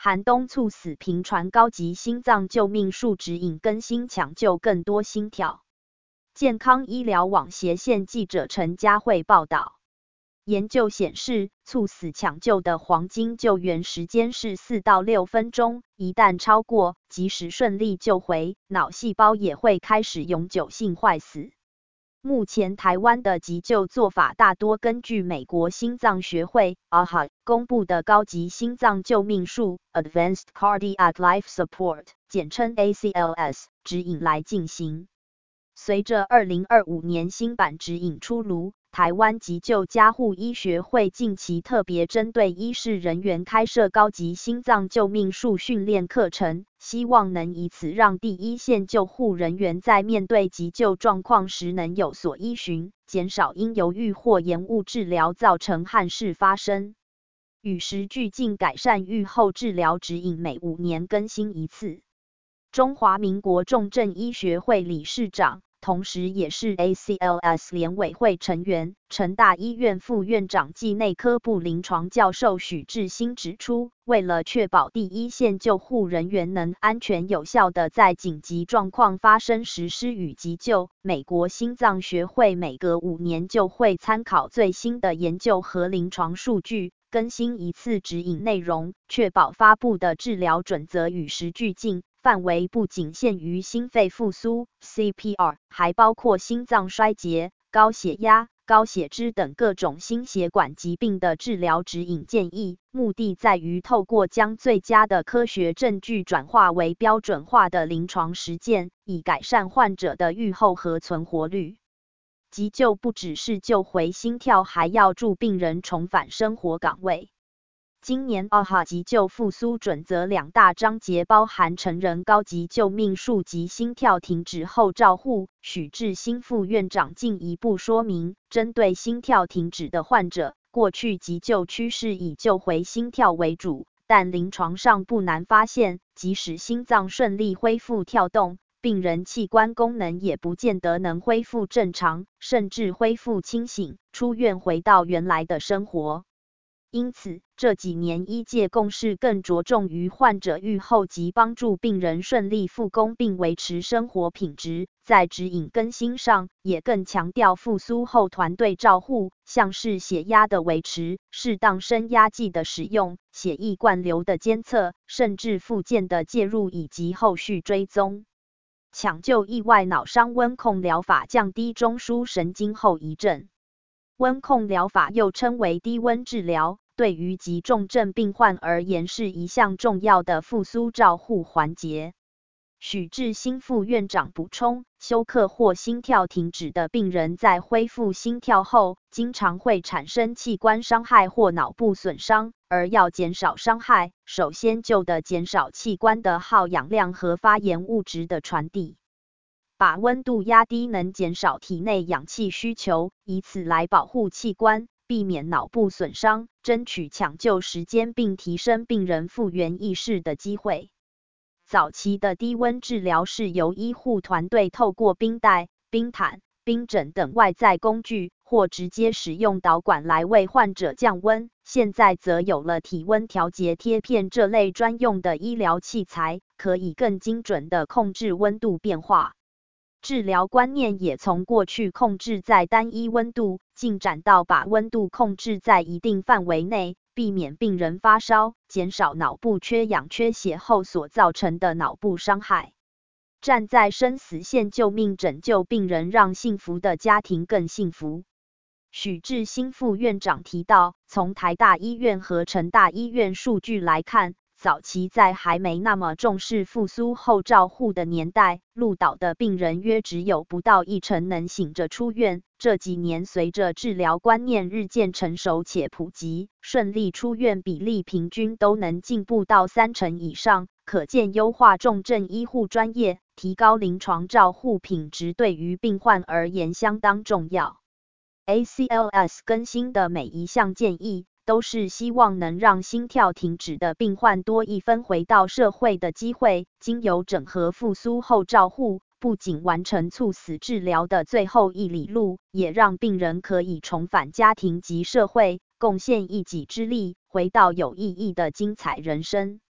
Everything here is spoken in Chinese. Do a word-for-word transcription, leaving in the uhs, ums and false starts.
寒冬猝死频传高级心脏救命术指引更新抢救更多心跳。健康医疗网斜线记者陈佳慧报道。研究显示，猝死抢救的黄金救援时间是四到六分钟，一旦超过，即使顺利救回，脑细胞也会开始永久性坏死。目前台湾的急救做法大多根据美国心脏学会 （A H A） 公布的高级心脏救命术 （Advanced Cardiac Life Support） 简称 A C L S 指引来进行。随着二零二五年新版指引出炉，台湾急救加护医学会近期特别针对医事人员开设高级心脏救命术训练课程，希望能以此让第一线救护人员在面对急救状况时能有所依循，减少因犹豫或延误治疗造成憾事发生。与时俱进改善预后治疗指引每五年更新一次。中华民国重症医学会理事长，同时也是 A C L S 联委会成员，成大医院副院长暨内科部临床教授许志新指出，为了确保第一线救护人员能安全有效地在紧急状况发生时施予急救，美国心脏学会每隔五年就会参考最新的研究和临床数据，更新一次指引内容，确保发布的治疗准则与时俱进。范围不仅限于心肺复苏 C P R， 还包括心脏衰竭、高血压、高血脂等各种心血管疾病的治疗指引建议，目的在于透过将最佳的科学证据转化为标准化的临床实践，以改善患者的预后和存活率。急救不只是救回心跳，还要助病人重返生活岗位。今年 A H A 急救复苏准则两大章节包含成人高级救命术及心跳停止后照护。许志新副院长进一步说明，针对心跳停止的患者，过去急救趋势以救回心跳为主，但临床上不难发现，即使心脏顺利恢复跳动，病人器官功能也不见得能恢复正常，甚至恢复清醒，出院回到原来的生活。因此，这几年医界共识更着重于患者预后及帮助病人顺利复工并维持生活品质。在指引更新上，也更强调复苏后团队照护，像是血压的维持、适当升压剂的使用、血液灌流的监测，甚至复健的介入以及后续追踪。抢救意外脑伤温控疗法降低中枢神经后遗症。温控疗法又称为低温治疗，对于急重症病患而言是一项重要的复苏照护环节。许志新副院长补充，休克或心跳停止的病人在恢复心跳后，经常会产生器官伤害或脑部损伤，而要减少伤害，首先就得减少器官的耗氧量和发炎物质的传递。把温度压低能减少体内氧气需求，以此来保护器官，避免脑部损伤，争取抢救时间并提升病人复原意识的机会。早期的低温治疗是由医护团队透过冰袋、冰毯、冰枕等外在工具，或直接使用导管来为患者降温。现在则有了体温调节贴片这类专用的医疗器材，可以更精准地控制温度变化。治疗观念也从过去控制在单一温度，进展到把温度控制在一定范围内，避免病人发烧，减少脑部缺氧缺血后所造成的脑部伤害。站在生死线救命，拯救病人，让幸福的家庭更幸福。许志新副院长提到，从台大医院和成大医院数据来看，早期在还没那么重视复苏后照护的年代，鹿岛的病人约只有不到一成能醒着出院。这几年随着治疗观念日渐成熟且普及，顺利出院比例平均都能进步到三成以上，可见优化重症医护专业，提高临床照护品质对于病患而言相当重要。A C L S 更新的每一项建议，都是希望能让心跳停止的病患多一分回到社会的机会。经由整合复苏后照护，不仅完成猝死治疗的最后一里路，也让病人可以重返家庭及社会，贡献一己之力，回到有意义的精彩人生。